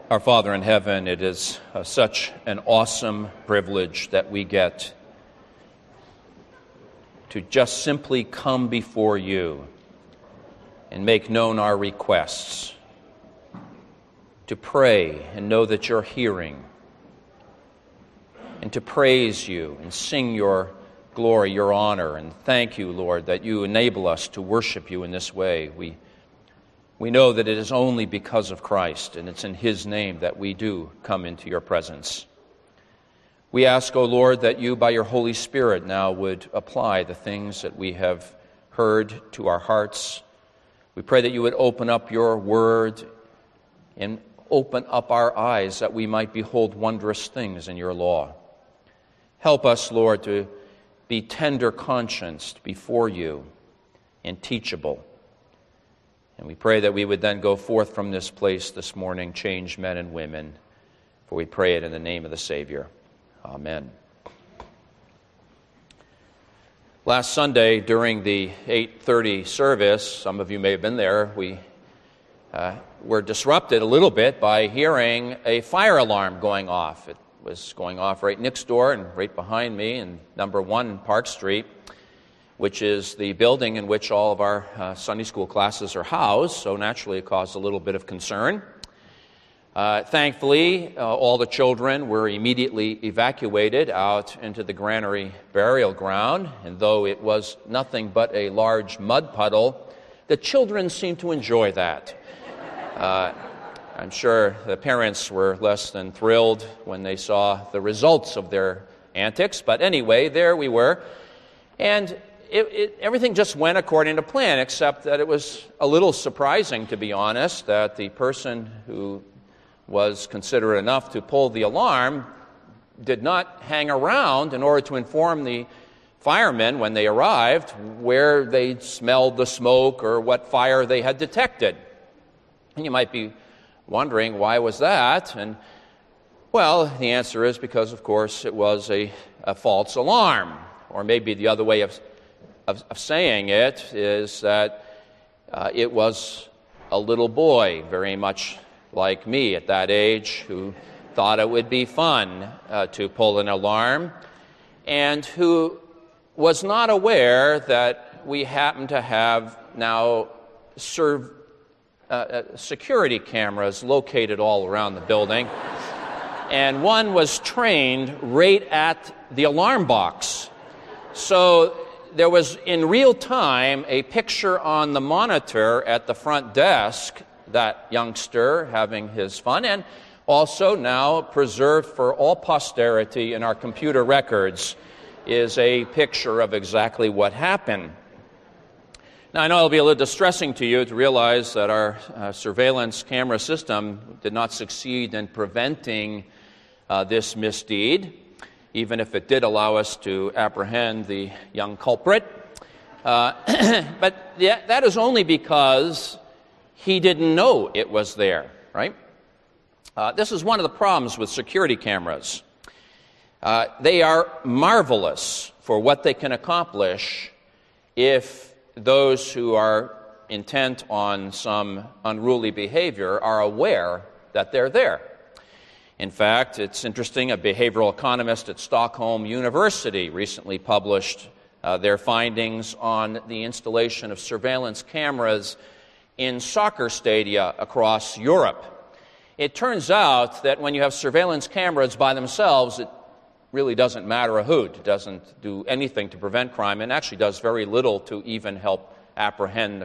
Our Father in heaven, it is such an awesome privilege that we get to just simply come before you and make known our requests, to pray and know that you're hearing, and to praise you and sing your glory, your honor, and thank you, Lord, that you enable us to worship you in this way. We know that it is only because of Christ, and it's in His name that we do come into your presence. We ask, O Lord, that you, by your Holy Spirit, now would apply the things that we have heard to our hearts. We pray that you would open up your word and open up our eyes that we might behold wondrous things in your law. Help us, Lord, to be tender-conscienced before you and teachable. And we pray that we would then go forth from this place this morning, changed men and women, for we pray it in the name of the Savior. Amen. Last Sunday, during the 8:30 service, some of you may have been there, we were disrupted a little bit by hearing a fire alarm going off. It was going off right next door and right behind me in number 1 Park Street, which is the building in which all of our Sunday school classes are housed, so naturally it caused a little bit of concern. Thankfully, all the children were immediately evacuated out into the granary burial ground, and though it was nothing but a large mud puddle, the children seemed to enjoy that. I'm sure the parents were less than thrilled when they saw the results of their antics, but anyway, there we were, and everything just went according to plan, except that it was a little surprising, to be honest, that the person who was considerate enough to pull the alarm did not hang around in order to inform the firemen when they arrived where they smelled the smoke or what fire they had detected. And you might be wondering, why was that? And, well, the answer is because, of course, it was a false alarm. Or maybe the other way of saying it is that it was a little boy, very much like me at that age, who thought it would be fun to pull an alarm, and who was not aware that we happen to have now security cameras located all around the building, and one was trained right at the alarm box. So there was, in real time, a picture on the monitor at the front desk, that youngster having his fun, and also now preserved for all posterity in our computer records is a picture of exactly what happened. Now, I know it'll be a little distressing to you to realize that our surveillance camera system did not succeed in preventing this misdeed, even if it did allow us to apprehend the young culprit. But that is only because he didn't know it was there, right? This is one of the problems with security cameras. They are marvelous for what they can accomplish if those who are intent on some unruly behavior are aware that they're there. In fact, it's interesting, a behavioral economist at Stockholm University recently published their findings on the installation of surveillance cameras in soccer stadia across Europe. It turns out that when you have surveillance cameras by themselves, it really doesn't matter a hoot. It doesn't do anything to prevent crime, and actually does very little to even help apprehend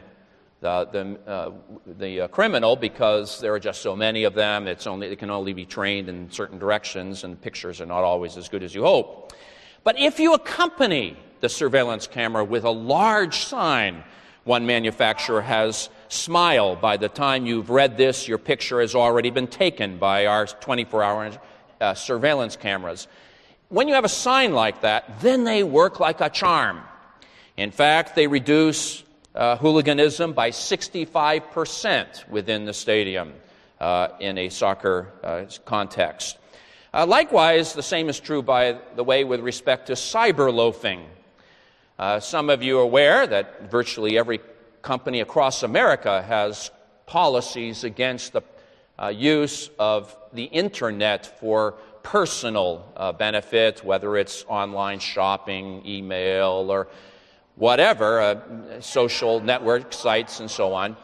the criminal, because there are just so many of them. It can only be trained in certain directions, and pictures are not always as good as you hope. But if you accompany the surveillance camera with a large sign, one manufacturer has "Smile. By the time you've read this, your picture has already been taken" by our 24-hour surveillance cameras. When you have a sign like that, then they work like a charm. In fact, they reduce hooliganism by 65% within the stadium in a soccer context. Likewise, the same is true, by the way, with respect to cyber loafing. Some of you are aware that virtually every company across America has policies against the use of the internet for personal benefit, whether it's online shopping, email, or whatever, social network sites and so on.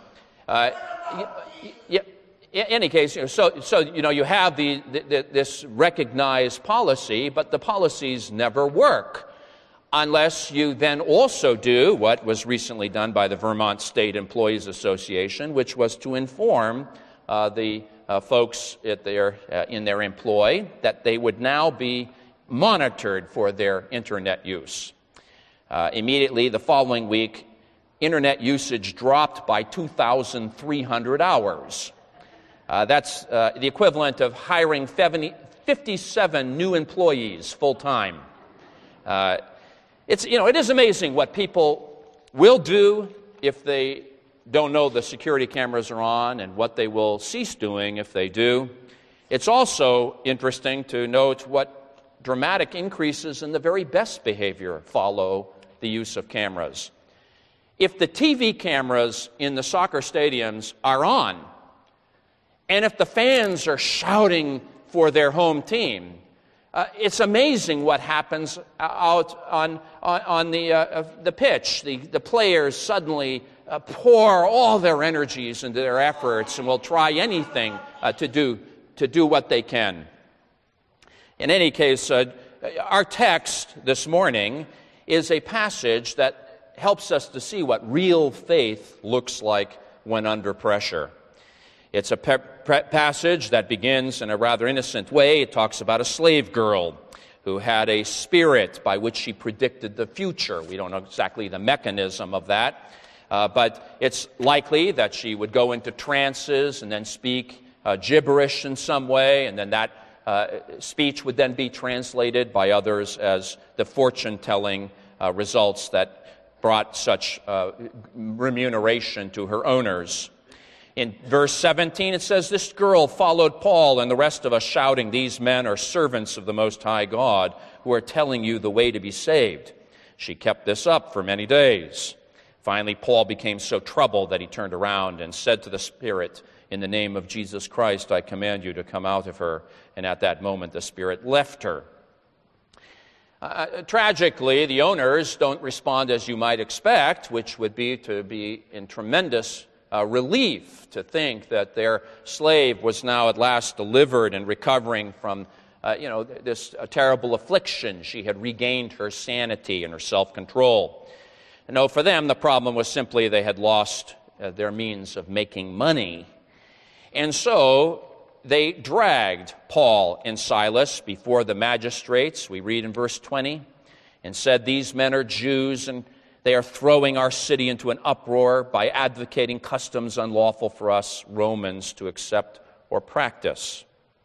In any case, you have this recognized policy, but the policies never work unless you then also do what was recently done by the Vermont State Employees Association, which was to inform the folks in their employ that they would now be monitored for their internet use. Immediately the following week, internet usage dropped by 2,300 hours. That's the equivalent of hiring 57 new employees full-time. It is amazing what people will do if they don't know the security cameras are on, and what they will cease doing if they do. It's also interesting to note what dramatic increases in the very best behavior follow the use of cameras. If the TV cameras in the soccer stadiums are on, and if the fans are shouting for their home team, it's amazing what happens out on the pitch. The players suddenly pour all their energies into their efforts and will try anything to do what they can. In any case, our text this morning is a passage that helps us to see what real faith looks like when under pressure. It's a passage that begins in a rather innocent way. It talks about a slave girl who had a spirit by which she predicted the future. We don't know exactly the mechanism of that, but it's likely that she would go into trances and then speak gibberish in some way, and then that speech would then be translated by others as the fortune-telling results that brought such remuneration to her owners. In verse 17, it says, "This girl followed Paul and the rest of us, shouting, 'These men are servants of the Most High God, who are telling you the way to be saved.' She kept this up for many days. Finally, Paul became so troubled that he turned around and said to the spirit, 'In the name of Jesus Christ, I command you to come out of her.' And at that moment, the spirit left her." Tragically, the owners don't respond as you might expect, which would be to be in tremendous relief to think that their slave was now at last delivered and recovering from this terrible affliction. She had regained her sanity and her self-control. No, for them, the problem was simply they had lost their means of making money. And so they dragged Paul and Silas before the magistrates, we read in verse 20, and said, "These men are Jews, and they are throwing our city into an uproar by advocating customs unlawful for us Romans to accept or practice."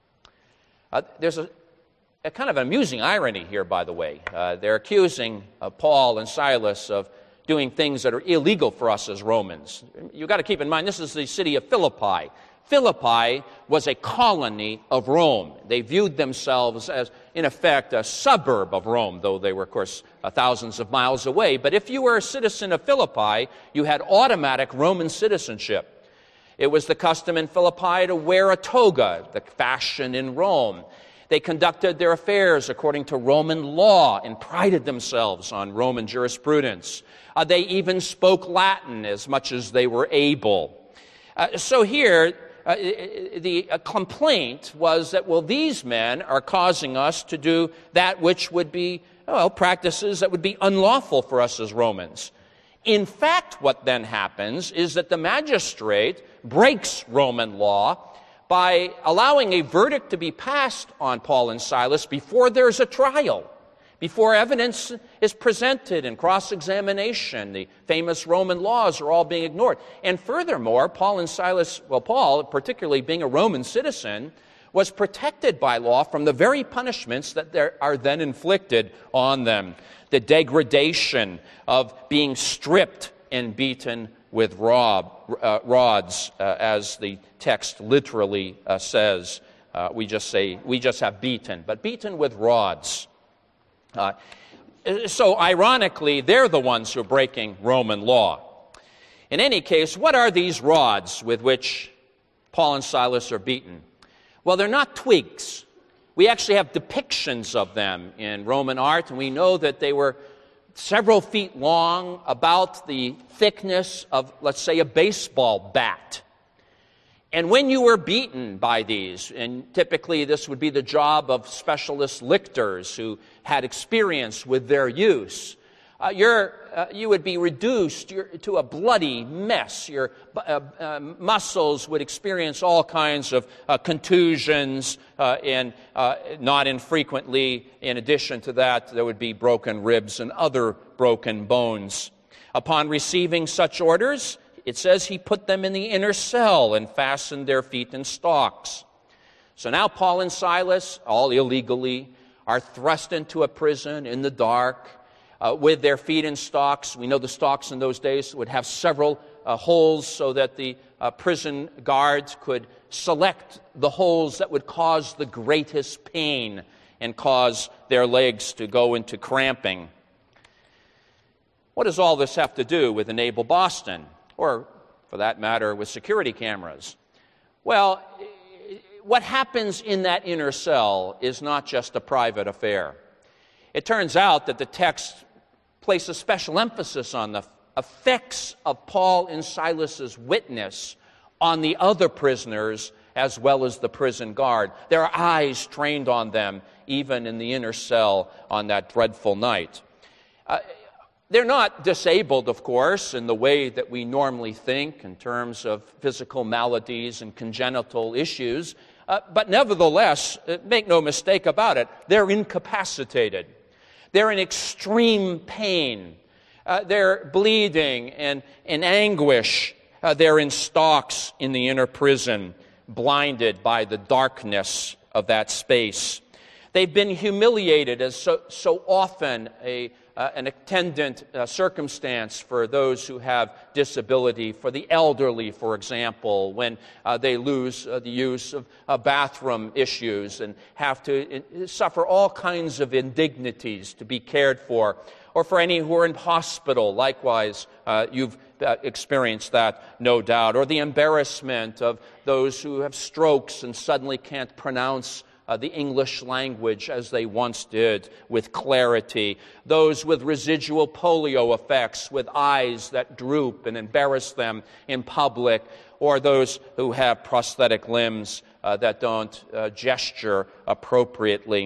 There's a kind of amusing irony here, by the way. They're accusing Paul and Silas of doing things that are illegal for us as Romans. You've got to keep in mind, this is the city of Philippi. Philippi was a colony of Rome. They viewed themselves as, in effect, a suburb of Rome, though they were, of course, thousands of miles away. But if you were a citizen of Philippi, you had automatic Roman citizenship. It was the custom in Philippi to wear a toga, the fashion in Rome. They conducted their affairs according to Roman law and prided themselves on Roman jurisprudence. They even spoke Latin as much as they were able. So here, the complaint was that, well, these men are causing us to do that which would be, practices that would be unlawful for us as Romans. In fact, what then happens is that the magistrate breaks Roman law by allowing a verdict to be passed on Paul and Silas before there's a trial, before evidence is presented in cross-examination. The famous Roman laws are all being ignored. And furthermore, Paul, particularly being a Roman citizen, was protected by law from the very punishments that are then inflicted on them. The degradation of being stripped and beaten with rods, as the text literally says. We just have beaten, but beaten with rods. So ironically, they're the ones who are breaking Roman law. In any case, what are these rods with which Paul and Silas are beaten. Well, they're not twigs. We actually have depictions of them in Roman art, and we know that they were several feet long, about the thickness of, let's say, a baseball bat. And when you were beaten by these, and typically this would be the job of specialist lictors who had experience with their use, you would be reduced to a bloody mess. Your muscles would experience all kinds of contusions, and not infrequently, in addition to that, there would be broken ribs and other broken bones. Upon receiving such orders, it says he put them in the inner cell and fastened their feet in stocks. So now Paul and Silas, all illegally, are thrust into a prison in the dark, with their feet in stocks. We know the stocks in those days would have several holes so that the prison guards could select the holes that would cause the greatest pain and cause their legs to go into cramping. What does all this have to do with Enable Boston, or for that matter, with security cameras? Well, what happens in that inner cell is not just a private affair. It turns out that the text places special emphasis on the effects of Paul and Silas's witness on the other prisoners as well as the prison guard. There are eyes trained on them even in the inner cell on that dreadful night. They're not disabled, of course, in the way that we normally think in terms of physical maladies and congenital issues, but nevertheless, make no mistake about it, they're incapacitated. They're in extreme pain. They're bleeding and in anguish. They're in stocks in the inner prison, blinded by the darkness of that space. They've been humiliated, as so often an attendant circumstance for those who have disability, for the elderly, for example, when they lose the use of bathroom issues and have to suffer all kinds of indignities to be cared for, or for any who are in hospital. Likewise, you've experienced that, no doubt, or the embarrassment of those who have strokes and suddenly can't pronounce the English language as they once did with clarity. Those with residual polio effects, with eyes that droop and embarrass them in public, or those who have prosthetic limbs that don't gesture appropriately.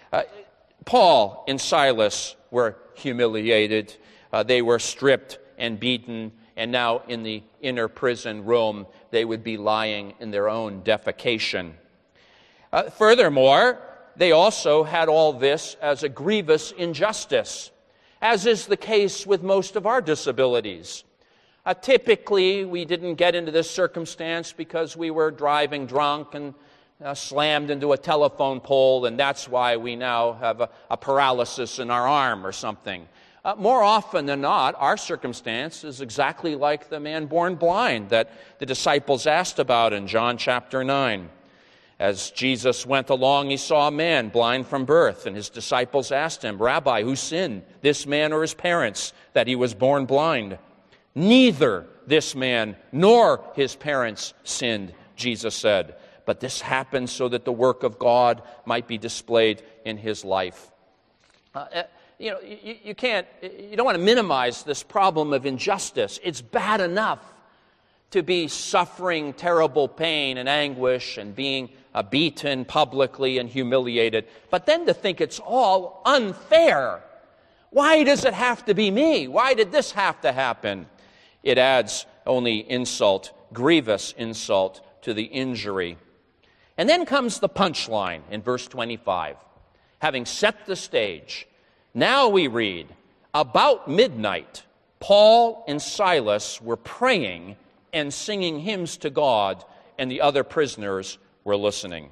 Paul and Silas were humiliated. They were stripped and beaten, and now in the inner prison room, they would be lying in their own defecation. Furthermore, they also had all this as a grievous injustice, as is the case with most of our disabilities. Typically, we didn't get into this circumstance because we were driving drunk and slammed into a telephone pole, and that's why we now have a paralysis in our arm or something. More often than not, our circumstance is exactly like the man born blind that the disciples asked about in John chapter 9. As Jesus went along, he saw a man blind from birth, and his disciples asked him, "Rabbi, who sinned, this man or his parents, that he was born blind?" "Neither this man nor his parents sinned," Jesus said, "but this happened so that the work of God might be displayed in his life." You don't want to minimize this problem of injustice. It's bad enough to be suffering terrible pain and anguish and being beaten publicly and humiliated, but then to think it's all unfair. Why does it have to be me? Why did this have to happen? It adds only insult, grievous insult to the injury. And then comes the punchline in verse 25. Having set the stage, now we read, about midnight, Paul and Silas were praying and singing hymns to God, and the other prisoners were listening.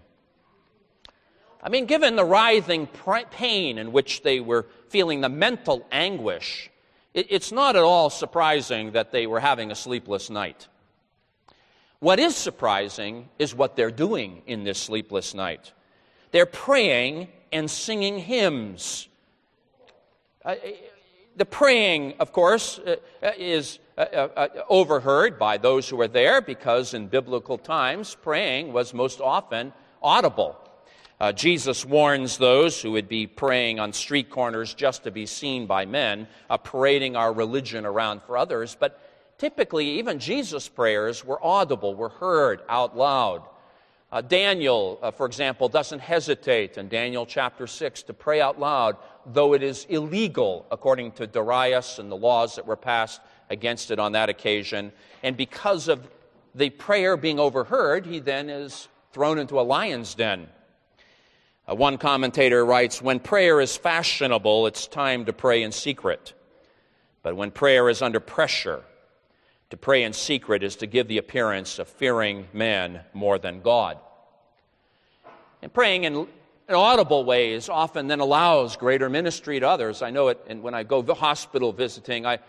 I mean, given the writhing pain in which they were feeling, the mental anguish, it's not at all surprising that they were having a sleepless night. What is surprising is what they're doing in this sleepless night. They're praying and singing hymns. The praying, of course, is overheard by those who are there because in biblical times, praying was most often audible. Jesus warns those who would be praying on street corners just to be seen by men, parading our religion around for others. But typically, even Jesus' prayers were audible, were heard out loud. Daniel, for example, doesn't hesitate in Daniel chapter 6 to pray out loud, though it is illegal according to Darius and the laws that were passed against it on that occasion. And because of the prayer being overheard, he then is thrown into a lion's den. One commentator writes, when prayer is fashionable, it's time to pray in secret. But when prayer is under pressure, to pray in secret is to give the appearance of fearing man more than God. And praying in audible ways often then allows greater ministry to others. I know it, and when I go hospital visiting, I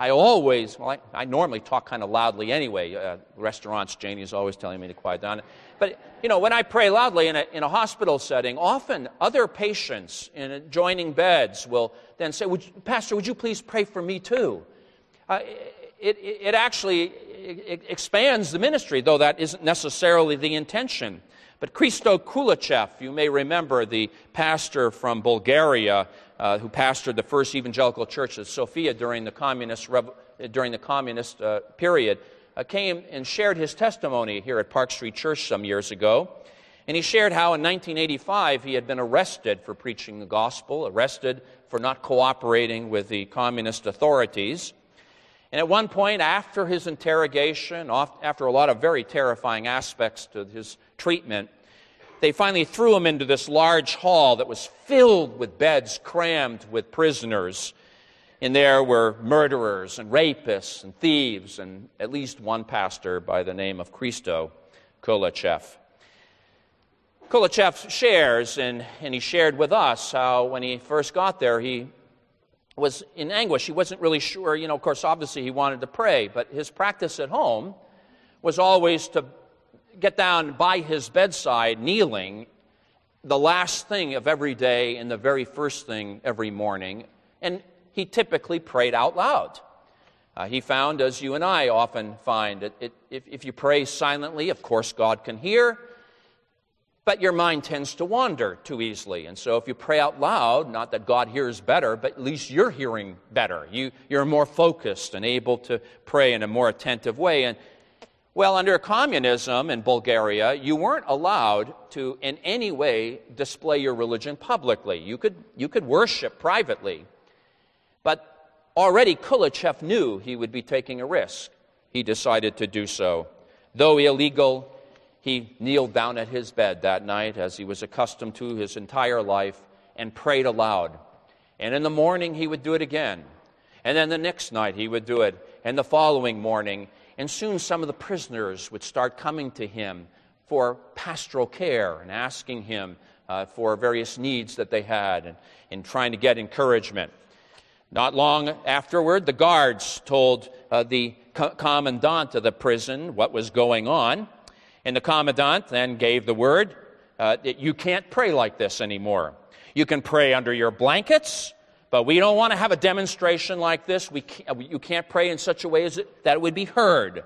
normally talk kind of loudly anyway. Restaurants, Janie's always telling me to quiet down. But, when I pray loudly in a hospital setting, often other patients in adjoining beds will then say, Pastor, would you please pray for me too? It actually expands the ministry, though that isn't necessarily the intention. But Hristo Kulichev, you may remember the pastor from Bulgaria who pastored the first evangelical church at Sofia during the communist period, came and shared his testimony here at Park Street Church some years ago. And he shared how in 1985 he had been arrested for preaching the gospel, arrested for not cooperating with the communist authorities. And at one point, after his interrogation, after a lot of very terrifying aspects to his treatment, they finally threw him into this large hall that was filled with beds crammed with prisoners. And there were murderers and rapists and thieves and at least one pastor by the name of Hristo Kulichev. Kulichev shares, and he shared with us how when he first got there, he was in anguish. He wasn't really sure. Of course, obviously he wanted to pray, but his practice at home was always to get down by his bedside, kneeling, the last thing of every day and the very first thing every morning. And he typically prayed out loud. He found, as you and I often find, that if you pray silently, of course God can hear, but your mind tends to wander too easily. And so if you pray out loud, not that God hears better, but at least you're hearing better. You're more focused and able to pray in a more attentive way. And, well, under communism in Bulgaria, you weren't allowed to in any way display your religion publicly. You could worship privately. But already Kulichev knew he would be taking a risk. He decided to do so. Though illegal, he kneeled down at his bed that night, as he was accustomed to his entire life, and prayed aloud. And in the morning, he would do it again. And then the next night, he would do it, and the following morning. And soon some of the prisoners would start coming to him for pastoral care and asking him for various needs that they had and trying to get encouragement. Not long afterward, the guards told the commandant of the prison what was going on. And the commandant then gave the word that you can't pray like this anymore. You can pray under your blankets, but we don't want to have a demonstration like this. You can't pray in such a way that it would be heard.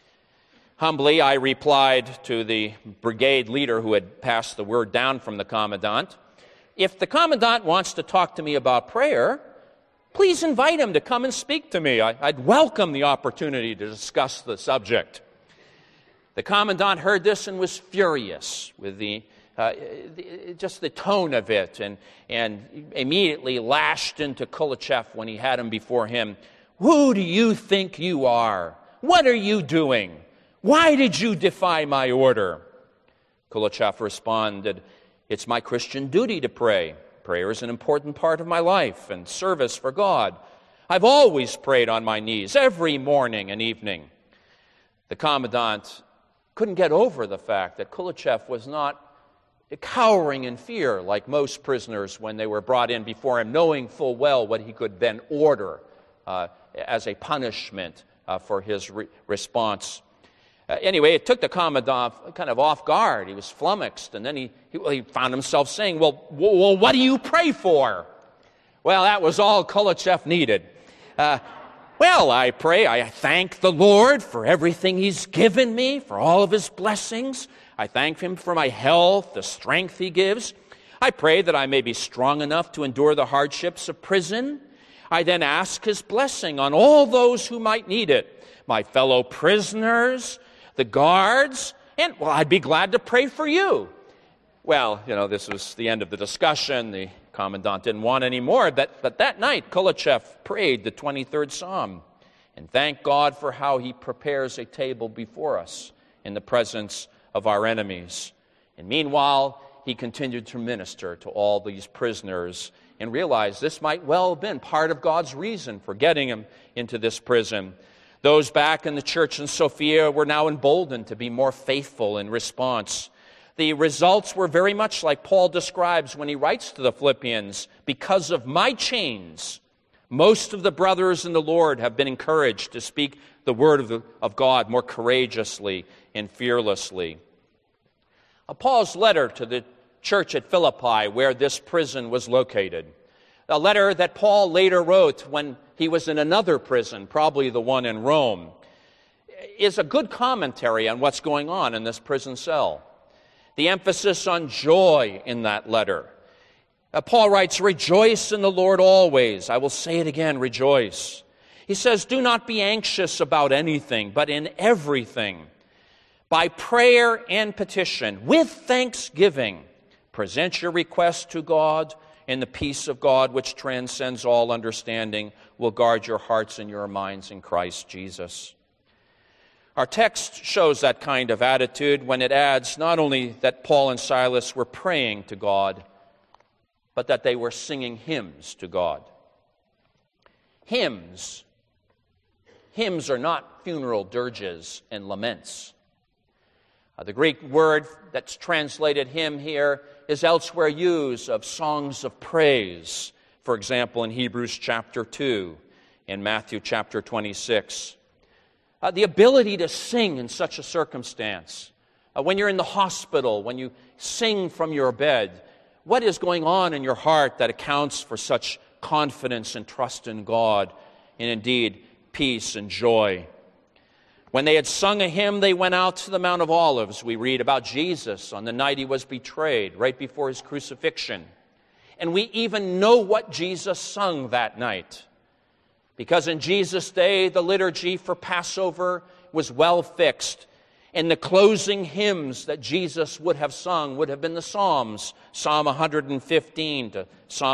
Humbly, I replied to the brigade leader who had passed the word down from the commandant, if the commandant wants to talk to me about prayer, please invite him to come and speak to me. I'd welcome the opportunity to discuss the subject. The commandant heard this and was furious with just the tone of it, and immediately lashed into Kulichev when he had him before him. Who do you think you are? What are you doing? Why did you defy my order? Kulichev responded, it's my Christian duty to pray. Prayer is an important part of my life and service for God. I've always prayed on my knees every morning and evening. The commandant couldn't get over the fact that Kulichev was not cowering in fear like most prisoners when they were brought in before him, knowing full well what he could then order as a punishment for his response. Anyway, it took the commandant kind of off guard. He was flummoxed, and then he found himself saying, well, what do you pray for? Well, that was all Kulichev needed. Well, I pray, I thank the Lord for everything He's given me, for all of His blessings. I thank Him for my health, the strength He gives. I pray that I may be strong enough to endure the hardships of prison. I then ask His blessing on all those who might need it, my fellow prisoners, the guards, and, well, I'd be glad to pray for you. Well, this was the end of the discussion. The commandant didn't want any more, but that night, Kuleshov prayed the 23rd Psalm and thanked God for how He prepares a table before us in the presence of our enemies. And meanwhile, he continued to minister to all these prisoners and realized this might well have been part of God's reason for getting him into this prison. Those back in the church in Sofia were now emboldened to be more faithful in response. The results were very much like Paul describes when he writes to the Philippians, because of my chains, most of the brothers in the Lord have been encouraged to speak the word of God more courageously and fearlessly. Paul's letter to the church at Philippi, where this prison was located, a letter that Paul later wrote when he was in another prison, probably the one in Rome, is a good commentary on what's going on in this prison cell. The emphasis on joy in that letter. Paul writes, "Rejoice in the Lord always." I will say it again, rejoice. He says, "Do not be anxious about anything, but in everything, by prayer and petition, with thanksgiving, present your requests to God, and the peace of God, which transcends all understanding, will guard your hearts and your minds in Christ Jesus." Our text shows that kind of attitude when it adds not only that Paul and Silas were praying to God, but that they were singing hymns to God. Hymns are not funeral dirges and laments. The Greek word that's translated hymn here is elsewhere used of songs of praise, for example, in Hebrews chapter 2 and Matthew chapter 26. The ability to sing in such a circumstance, when you're in the hospital, when you sing from your bed, what is going on in your heart that accounts for such confidence and trust in God, and indeed peace and joy? When they had sung a hymn, they went out to the Mount of Olives. We read about Jesus on the night he was betrayed, right before his crucifixion. And we even know what Jesus sung that night, because in Jesus' day, the liturgy for Passover was well fixed. And the closing hymns that Jesus would have sung would have been the Psalms, Psalm 115 to Psalm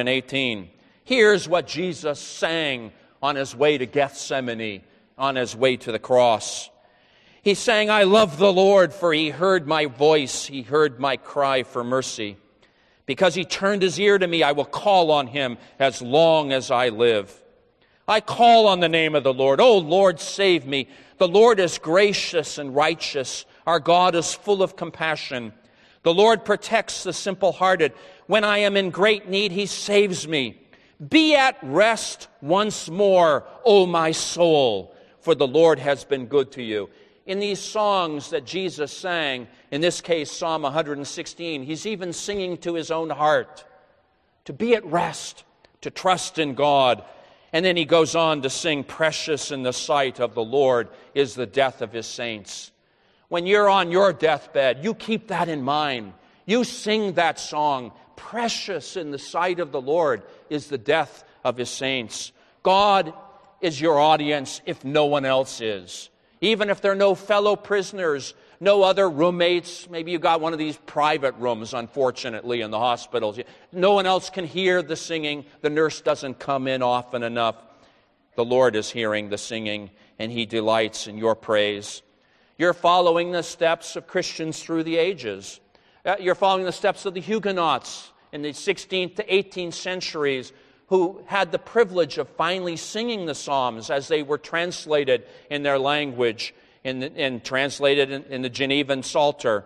118. Here's what Jesus sang on his way to Gethsemane, on his way to the cross. He sang, "I love the Lord, for he heard my voice. He heard my cry for mercy. Because he turned his ear to me, I will call on him as long as I live. I call on the name of the Lord. O Lord, save me. The Lord is gracious and righteous. Our God is full of compassion. The Lord protects the simple-hearted. When I am in great need, he saves me. Be at rest once more, O my soul, for the Lord has been good to you." In these songs that Jesus sang, in this case Psalm 116, he's even singing to his own heart to be at rest, to trust in God. And then he goes on to sing, "Precious in the sight of the Lord is the death of his saints." When you're on your deathbed, you keep that in mind. You sing that song, "Precious in the sight of the Lord is the death of his saints." God is your audience if no one else is. Even if there are no fellow prisoners, no other roommates, maybe you got one of these private rooms, unfortunately, in the hospitals. No one else can hear the singing. The nurse doesn't come in often enough. The Lord is hearing the singing, and he delights in your praise. You're following the steps of Christians through the ages. You're following the steps of the Huguenots in the 16th to 18th centuries, who had the privilege of finally singing the Psalms as they were translated in their language and translated in the Genevan Psalter.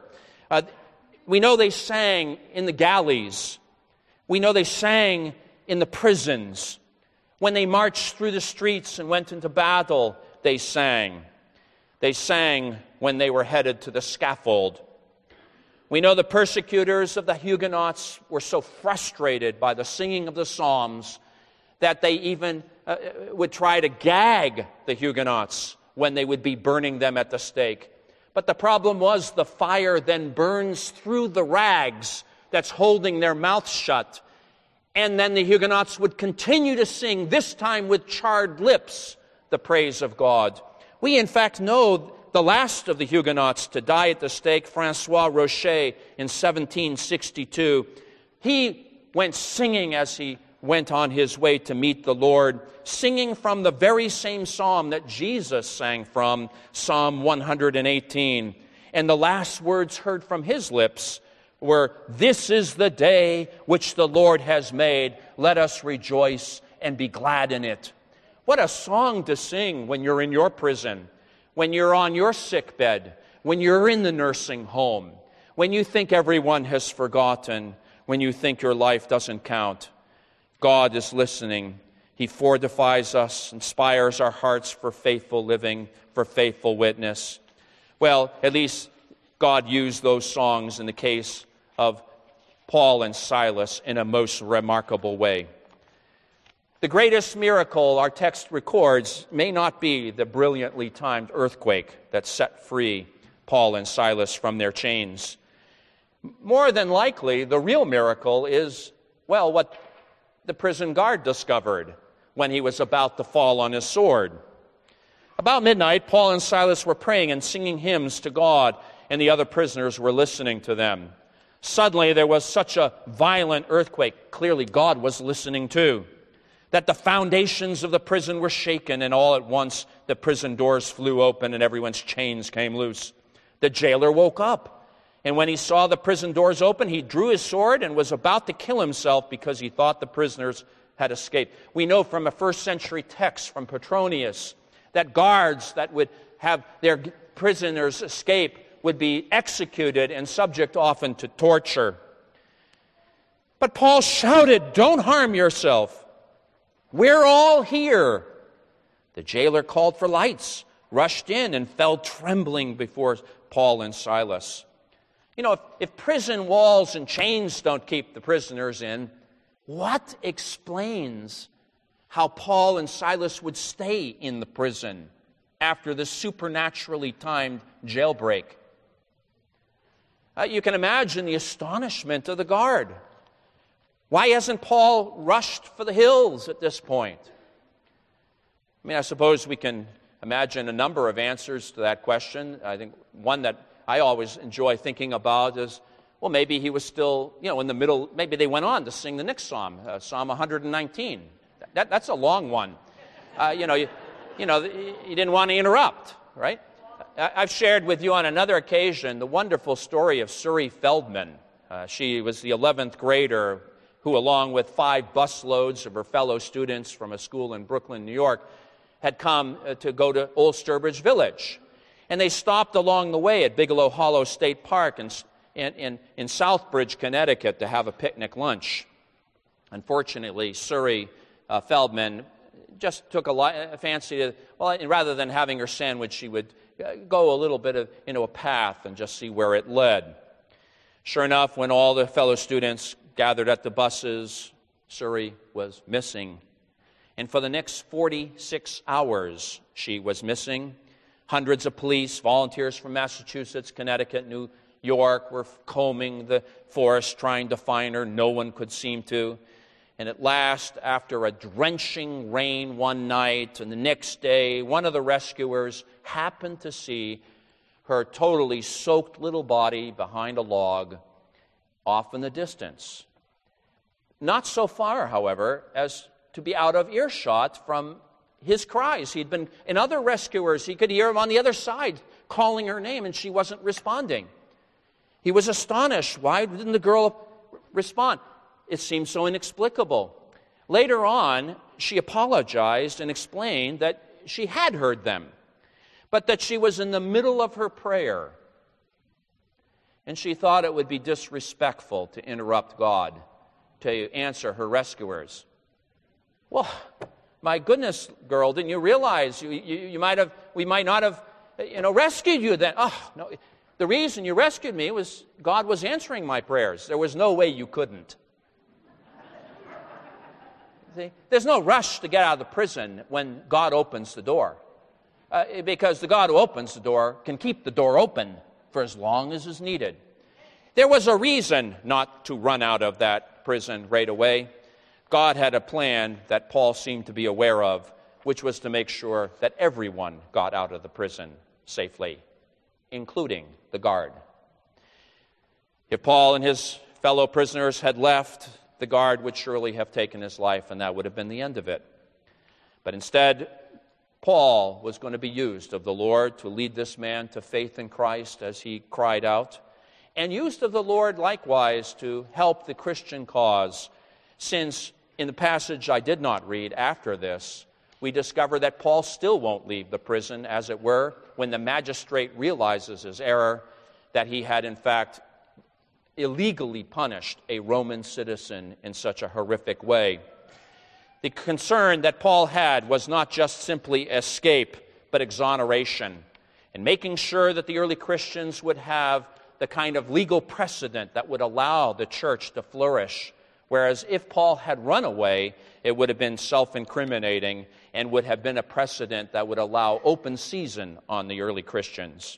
We know they sang in the galleys. We know they sang in the prisons. When they marched through the streets and went into battle, they sang. They sang when they were headed to the scaffold. We know the persecutors of the Huguenots were so frustrated by the singing of the Psalms that they even would try to gag the Huguenots when they would be burning them at the stake. But the problem was the fire then burns through the rags that's holding their mouths shut. And then the Huguenots would continue to sing, this time with charred lips, the praise of God. We, in fact, know the last of the Huguenots to die at the stake, Francois Rocher, in 1762. He went singing as he went on his way to meet the Lord, singing from the very same psalm that Jesus sang from, Psalm 118. And the last words heard from his lips were, this is the day which the Lord has made. Let us rejoice and be glad in it. What a song to sing when you're in your prison, when you're on your sick bed, when you're in the nursing home, when you think everyone has forgotten, when you think your life doesn't count. God is listening. He fortifies us, inspires our hearts for faithful living, for faithful witness. Well, at least God used those songs in the case of Paul and Silas in a most remarkable way. The greatest miracle our text records may not be the brilliantly timed earthquake that set free Paul and Silas from their chains. More than likely, the real miracle is, well, what the prison guard discovered when he was about to fall on his sword. About midnight, Paul and Silas were praying and singing hymns to God, and the other prisoners were listening to them. Suddenly, there was such a violent earthquake, clearly God was listening too, that the foundations of the prison were shaken, and all at once the prison doors flew open and everyone's chains came loose. The jailer woke up, and when he saw the prison doors open, he drew his sword and was about to kill himself because he thought the prisoners had escaped. We know from a first century text from Petronius that guards that would have their prisoners escape would be executed and subject often to torture. But Paul shouted, don't harm yourself. We're all here. The jailer called for lights, rushed in, and fell trembling before Paul and Silas. You know, if prison walls and chains don't keep the prisoners in, what explains how Paul and Silas would stay in the prison after the supernaturally timed jailbreak? You can imagine the astonishment of the guard. Why hasn't Paul rushed for the hills at this point? I mean, I suppose we can imagine a number of answers to that question. I think one that I always enjoy thinking about is, well, maybe he was still, in the middle. Maybe they went on to sing the next psalm, Psalm 119. That's a long one. You didn't want to interrupt, right? I've shared with you on another occasion the wonderful story of Suri Feldman. She was the 11th grader who, along with 5 busloads of her fellow students from a school in Brooklyn, New York, had come to go to Old Sturbridge Village. And they stopped along the way at Bigelow Hollow State Park in Southbridge, Connecticut, to have a picnic lunch. Unfortunately, Suri Feldman just took a fancy to, rather than having her sandwich, she would go a little bit into a path and just see where it led. Sure enough, when all the fellow students gathered at the buses, Suri was missing. And for the next 46 hours, she was missing. Hundreds of police, volunteers from Massachusetts, Connecticut, New York were combing the forest trying to find her. No one could seem to. And at last, after a drenching rain one night and the next day, one of the rescuers happened to see her totally soaked little body behind a log off in the distance. Not so far, however, as to be out of earshot from his cries. He'd been, in other rescuers, he could hear him on the other side calling her name, and she wasn't responding. He was astonished. Why didn't the girl respond? It seemed so inexplicable. Later on, she apologized and explained that she had heard them, but that she was in the middle of her prayer, and she thought it would be disrespectful to interrupt God to answer her rescuers. Well, my goodness, girl, didn't you realize we might not have, rescued you then? Oh, no. The reason you rescued me was God was answering my prayers. There was no way you couldn't. See? There's no rush to get out of the prison when God opens the door. Because the God who opens the door can keep the door open for as long as is needed. There was a reason not to run out of that prison right away. God had a plan that Paul seemed to be aware of, which was to make sure that everyone got out of the prison safely, including the guard. If Paul and his fellow prisoners had left, the guard would surely have taken his life, and that would have been the end of it. But instead, Paul was going to be used of the Lord to lead this man to faith in Christ as he cried out, and used of the Lord likewise to help the Christian cause, since in the passage I did not read after this, we discover that Paul still won't leave the prison, as it were, when the magistrate realizes his error, that he had in fact illegally punished a Roman citizen in such a horrific way. The concern that Paul had was not just simply escape, but exoneration, and making sure that the early Christians would have the kind of legal precedent that would allow the church to flourish. Whereas if Paul had run away, it would have been self-incriminating and would have been a precedent that would allow open season on the early Christians.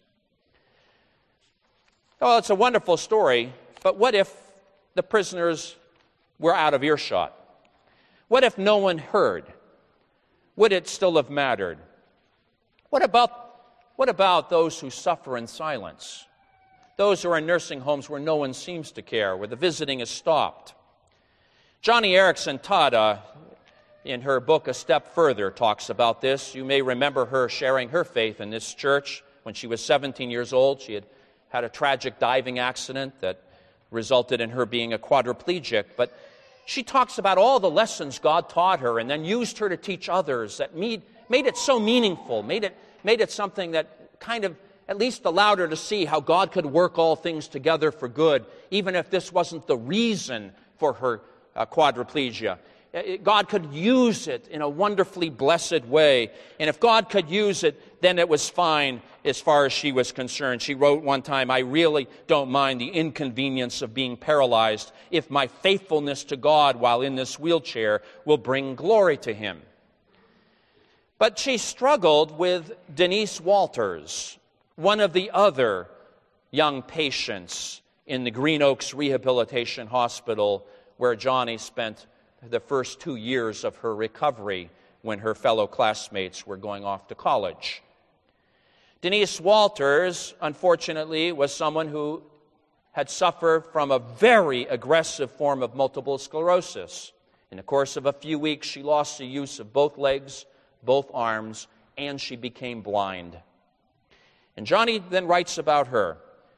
Well, it's a wonderful story, but what if the prisoners were out of earshot? What if no one heard? Would it still have mattered? What about those who suffer in silence? Those who are in nursing homes where no one seems to care, where the visiting is stopped. Joni Eareckson Tada, in her book A Step Further, talks about this. You may remember her sharing her faith in this church. When she was 17 years old, she had a tragic diving accident that resulted in her being a quadriplegic. But she talks about all the lessons God taught her and then used her to teach others that made it so meaningful, made it something that kind of at least allowed her to see how God could work all things together for good, even if this wasn't the reason for her quadriplegia. God could use it in a wonderfully blessed way. And if God could use it, then it was fine as far as she was concerned. She wrote one time, "I really don't mind the inconvenience of being paralyzed if my faithfulness to God while in this wheelchair will bring glory to Him." But she struggled with Denise Walters, one of the other young patients in the Green Oaks Rehabilitation Hospital, where Joni spent the first 2 years of her recovery when her fellow classmates were going off to college. Denise Walters, unfortunately, was someone who had suffered from a very aggressive form of multiple sclerosis. In the course of a few weeks, she lost the use of both legs, both arms, and she became blind. And Joni then writes about her.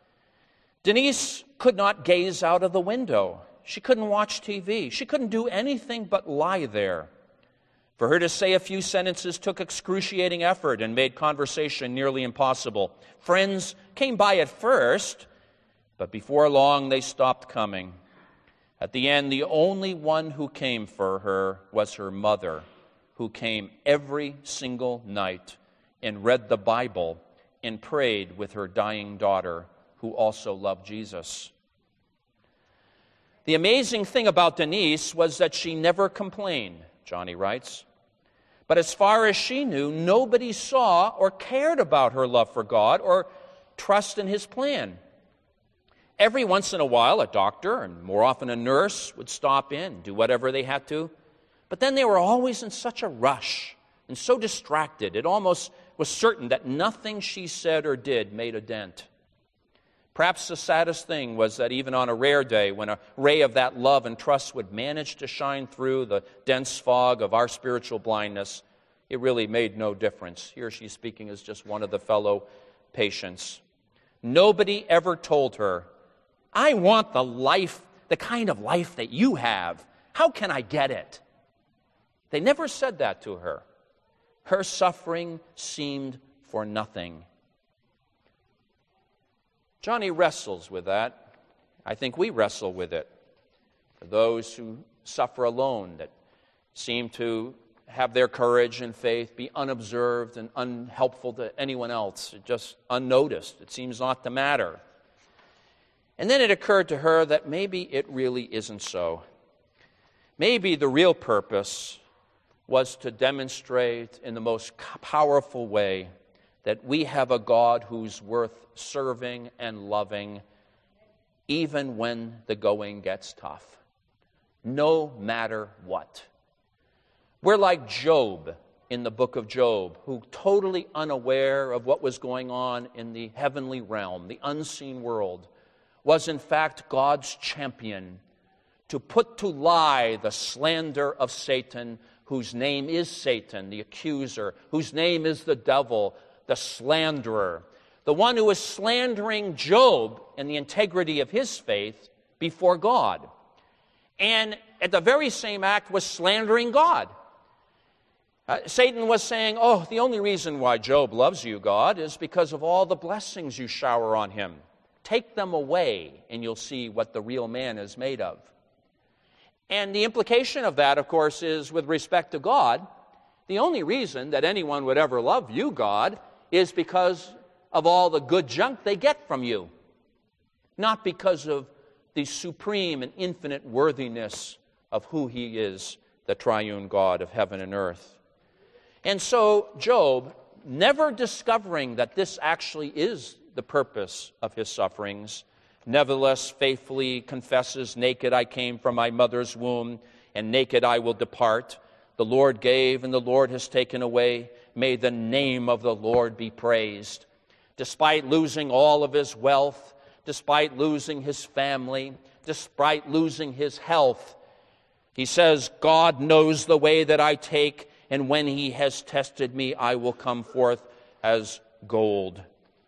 Denise could not gaze out of the window. She couldn't watch TV. She couldn't do anything but lie there. For her to say a few sentences took excruciating effort and made conversation nearly impossible. Friends came by at first, but before long they stopped coming. At the end, the only one who came for her was her mother, who came every single night and read the Bible and prayed with her dying daughter, who also loved Jesus. The amazing thing about Denise was that she never complained, Joni writes. But as far as she knew, nobody saw or cared about her love for God or trust in His plan. Every once in a while, a doctor, and more often a nurse, would stop in, do whatever they had to. But then they were always in such a rush and so distracted, it almost was certain that nothing she said or did made a dent. Perhaps the saddest thing was that even on a rare day, when a ray of that love and trust would manage to shine through the dense fog of our spiritual blindness, it really made no difference. Here she's speaking as just one of the fellow patients. Nobody ever told her, "I want the kind of life that you have. How can I get it?" They never said that to her. Her suffering seemed for nothing. Joni wrestles with that. I think we wrestle with it. For those who suffer alone, that seem to have their courage and faith be unobserved and unhelpful to anyone else, just unnoticed. It seems not to matter. And then it occurred to her that maybe it really isn't so. Maybe the real purpose was to demonstrate in the most powerful way that we have a God who's worth serving and loving even when the going gets tough, no matter what. We're like Job in the book of Job, who, totally unaware of what was going on in the heavenly realm, the unseen world, was in fact God's champion to put to lie the slander of Satan, whose name is Satan, the accuser, whose name is the devil, the slanderer, the one who was slandering Job and the integrity of his faith before God. And at the very same act was slandering God. Satan was saying, oh, the only reason why Job loves you, God, is because of all the blessings you shower on him. Take them away, and you'll see what the real man is made of. And the implication of that, of course, is with respect to God, the only reason that anyone would ever love you, God, is because of all the good junk they get from you, not because of the supreme and infinite worthiness of who he is, the triune God of heaven and earth. And so Job, never discovering that this actually is the purpose of his sufferings, nevertheless faithfully confesses, naked I came from my mother's womb, and naked I will depart. The Lord gave, and the Lord has taken away. May the name of the Lord be praised. Despite losing all of his wealth, despite losing his family, despite losing his health, he says, God knows the way that I take, and when he has tested me, I will come forth as gold.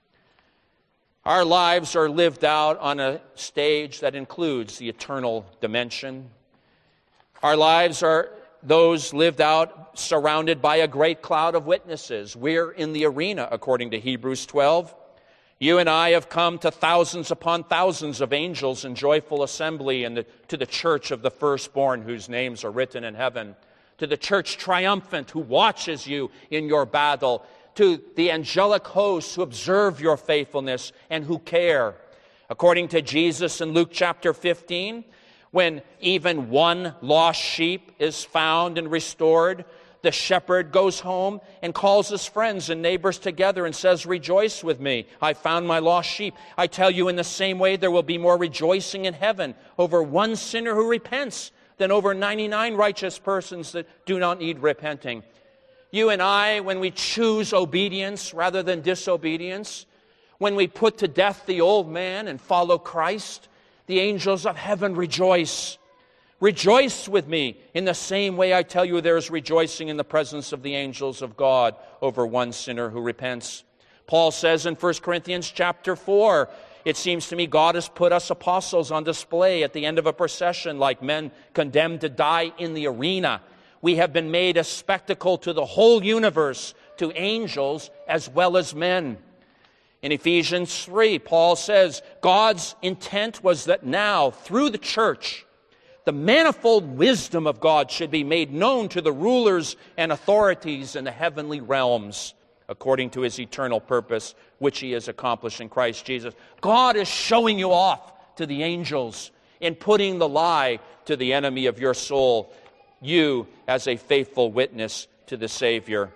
Our lives are lived out on a stage that includes the eternal dimension. Our lives are those lived out surrounded by a great cloud of witnesses. We're in the arena, according to Hebrews 12. You and I have come to thousands upon thousands of angels in joyful assembly, and to the church of the firstborn whose names are written in heaven, to the church triumphant who watches you in your battle, to the angelic hosts who observe your faithfulness and who care. According to Jesus in Luke chapter 15, when even one lost sheep is found and restored, the shepherd goes home and calls his friends and neighbors together and says, rejoice with me, I found my lost sheep. I tell you, in the same way, there will be more rejoicing in heaven over one sinner who repents than over 99 righteous persons that do not need repenting. You and I, when we choose obedience rather than disobedience, when we put to death the old man and follow Christ, the angels of heaven rejoice. Rejoice with me. In the same way, I tell you, there is rejoicing in the presence of the angels of God over one sinner who repents. Paul says in 1 Corinthians chapter 4, it seems to me God has put us apostles on display at the end of a procession like men condemned to die in the arena. We have been made a spectacle to the whole universe, to angels as well as men. In Ephesians 3, Paul says, God's intent was that now, through the church, the manifold wisdom of God should be made known to the rulers and authorities in the heavenly realms, according to his eternal purpose, which he has accomplished in Christ Jesus. God is showing you off to the angels and putting the lie to the enemy of your soul, you as a faithful witness to the Savior.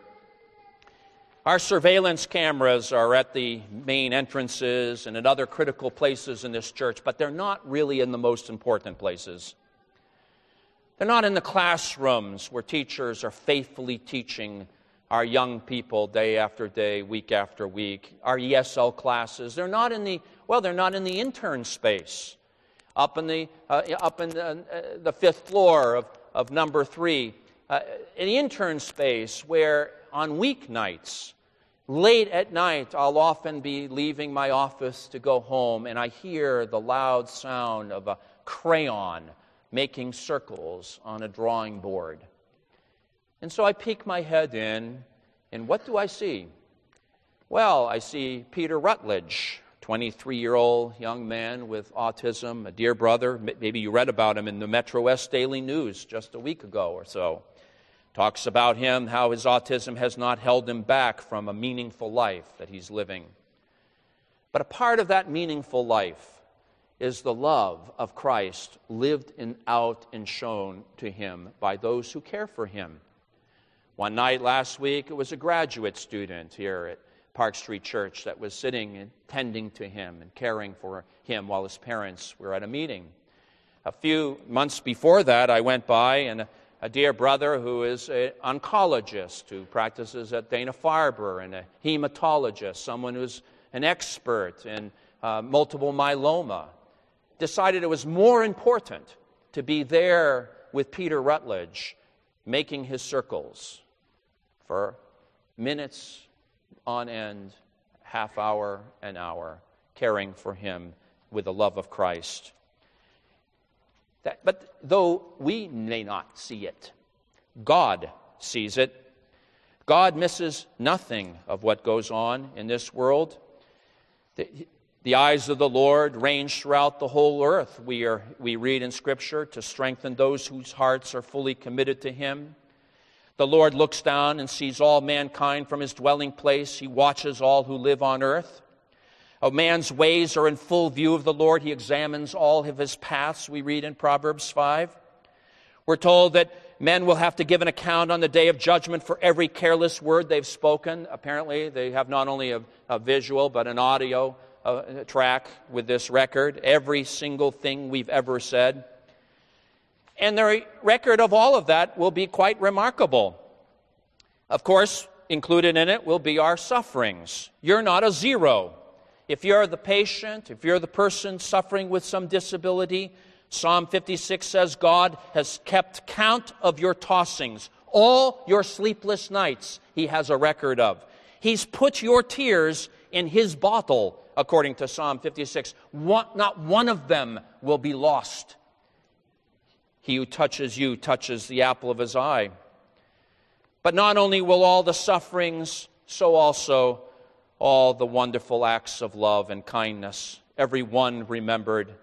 Our surveillance cameras are at the main entrances and at other critical places in this church, but they're not really in the most important places. They're not in the classrooms where teachers are faithfully teaching our young people day after day, week after week. Our ESL classes, they're not in the intern space, up in the fifth floor of number 3, in the intern space where on weeknights, late at night, I'll often be leaving my office to go home, and I hear the loud sound of a crayon making circles on a drawing board. And so I peek my head in, and what do I see? Well, I see Peter Rutledge, 23-year-old young man with autism, a dear brother. Maybe you read about him in the Metro West Daily News just a week ago or so. Talks about him, how his autism has not held him back from a meaningful life that he's living. But a part of that meaningful life is the love of Christ lived out and shown to him by those who care for him. One night last week, it was a graduate student here at Park Street Church that was sitting and tending to him and caring for him while his parents were at a meeting. A few months before that, I went by, and a dear brother who is an oncologist who practices at Dana-Farber, and a hematologist, someone who's an expert in multiple myeloma, decided it was more important to be there with Peter Rutledge, making his circles for minutes on end, half hour, an hour, caring for him with the love of Christ. But though we may not see it, God sees it. God misses nothing of what goes on in this world. The eyes of the Lord range throughout the whole earth, we read in Scripture, to strengthen those whose hearts are fully committed to him. The Lord looks down and sees all mankind from his dwelling place. He watches all who live on earth. A man's ways are in full view of the Lord. He examines all of his paths, we read in Proverbs 5. We're told that men will have to give an account on the day of judgment for every careless word they've spoken. Apparently, they have not only a visual, but an audio track with this record. Every single thing we've ever said. And the record of all of that will be quite remarkable. Of course, included in it will be our sufferings. You're not a zero. If you're the patient, if you're the person suffering with some disability, Psalm 56 says God has kept count of your tossings. All your sleepless nights he has a record of. He's put your tears in his bottle, according to Psalm 56. Not one of them will be lost. He who touches you touches the apple of his eye. But not only will all the sufferings, so also all the wonderful acts of love and kindness, every one remembered.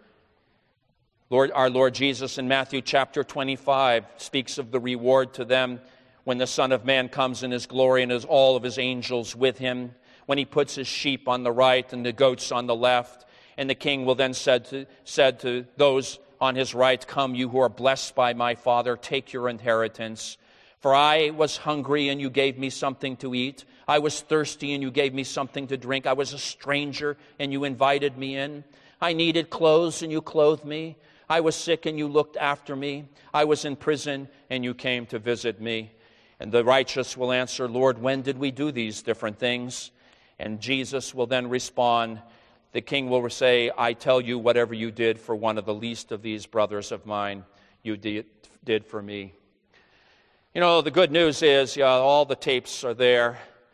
Our Lord Jesus in Matthew chapter 25 speaks of the reward to them when the Son of Man comes in his glory and all of his angels with him, when he puts his sheep on the right and the goats on the left. And the king will then said to those on his right, "Come, you who are blessed by my Father, take your inheritance. For I was hungry, and you gave me something to eat. I was thirsty, and you gave me something to drink. I was a stranger, and you invited me in. I needed clothes, and you clothed me. I was sick, and you looked after me. I was in prison, and you came to visit me." And the righteous will answer, "Lord, when did we do these different things?" And Jesus will then respond, the king will say, "I tell you, whatever you did for one of the least of these brothers of mine, you did for me." You know, the good news is, all the tapes are there,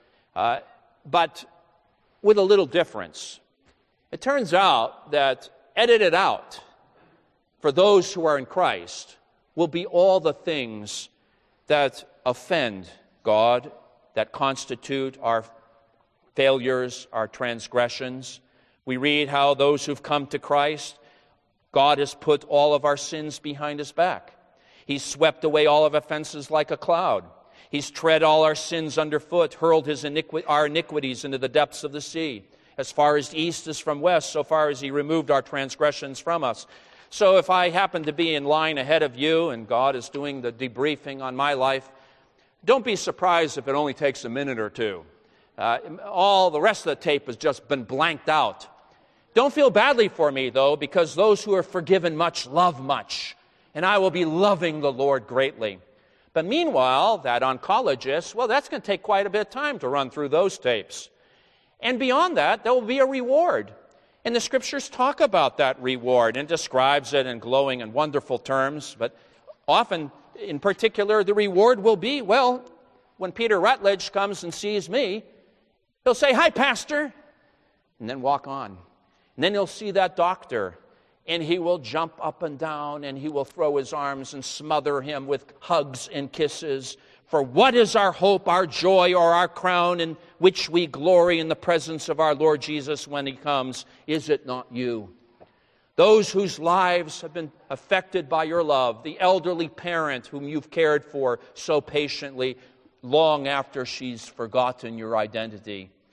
but with a little difference. It turns out that edited out for those who are in Christ will be all the things that offend God, that constitute our failures, our transgressions. We read how those who've come to Christ, God has put all of our sins behind his back. He's swept away all of offenses like a cloud. He's tread all our sins underfoot, hurled our iniquities into the depths of the sea. As far as the east is from west, so far as he removed our transgressions from us. So if I happen to be in line ahead of you and God is doing the debriefing on my life, don't be surprised if it only takes a minute or two. All the rest of the tape has just been blanked out. Don't feel badly for me, though, because those who are forgiven much love much, and I will be loving the Lord greatly. But meanwhile, that oncologist, well, that's going to take quite a bit of time to run through those tapes. And beyond that, there will be a reward. And the Scriptures talk about that reward and describes it in glowing and wonderful terms. But often, in particular, the reward will be, well, when Peter Rutledge comes and sees me, he'll say, "Hi, Pastor," and then walk on. And then he'll see that doctor, and he will jump up and down, and he will throw his arms and smother him with hugs and kisses. For what is our hope, our joy, or our crown in which we glory in the presence of our Lord Jesus when he comes? Is it not you? Those whose lives have been affected by your love, the elderly parent whom you've cared for so patiently long after she's forgotten your identity.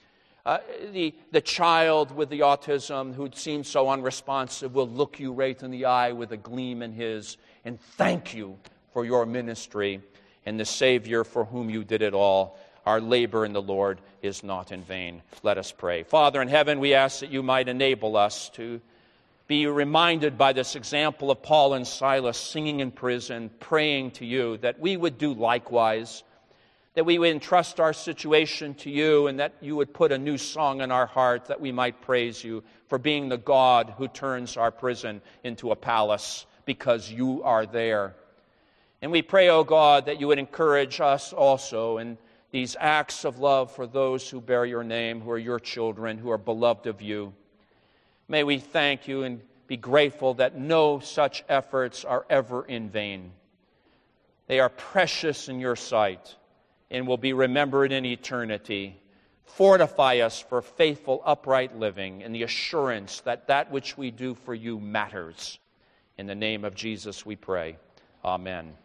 The child with the autism who seems so unresponsive will look you right in the eye with a gleam in his and thank you for your ministry and the Savior for whom you did it all. Our labor in the Lord is not in vain. Let us pray. Father in heaven, we ask that you might enable us to be reminded by this example of Paul and Silas singing in prison, praying to you, that we would do likewise, that we would entrust our situation to you, and that you would put a new song in our heart, that we might praise you for being the God who turns our prison into a palace because you are there. And we pray, O God, that you would encourage us also in these acts of love for those who bear your name, who are your children, who are beloved of you. May we thank you and be grateful that no such efforts are ever in vain. They are precious in your sight and will be remembered in eternity. Fortify us for faithful, upright living and the assurance that that which we do for you matters. In the name of Jesus we pray. Amen.